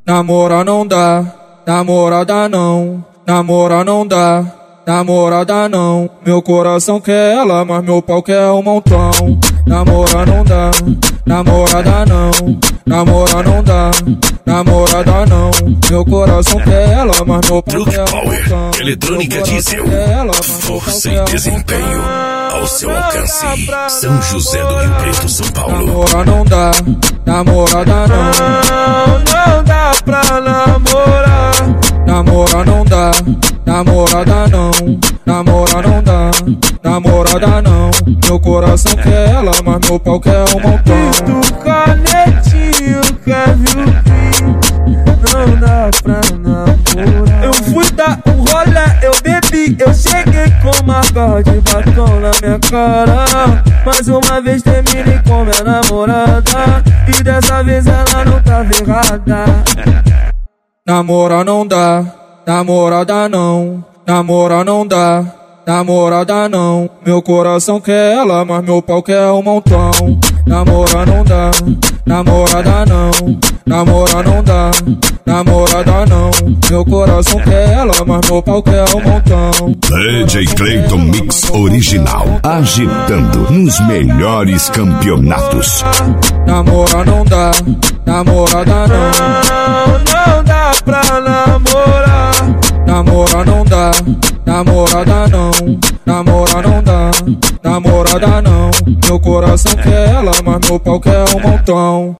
Namora não dá, namorada não. Namora não dá, namorada não. Meu coração quer ela, mas meu pau quer um montão. Namora não dá, namorada não. Namora não dá, namorada não. Meu coração quer ela, mas meu pau Truque quer um Power, montão. eletrônica diesel, força e desempenho ao seu alcance. São José do Rio Preto, São Paulo. Namora não dá, namorada não. Não dá pra namorar. Namora não dá, namorada não. Namora não dá, namorada não. Meu coração quer ela, mas meu pau quer um montão. Do canetinho quer vir o fim. Não dá pra namorar. Eu fui dar um rolê, eu bebi. Eu cheguei com uma garra de batom na minha cara. Mais uma vez terminei com minha namorada. E dessa vez ela não tá errada. Namora não dá, namorada não. Namora não dá, namorada não. Meu coração quer ela, mas meu pau quer um montão. Namora não dá, namorada não. Namora não dá, namorada não. Meu coração quer ela, mas meu pau quer um montão. DJ Clayton Mix Original, agitando nos melhores campeonatos. Namora não dá, namorada não. Não dá pra namorar. Namora não dá, namorada não. Namora não dá, namorada não. Meu coração quer ela, mas meu pau quer um montão.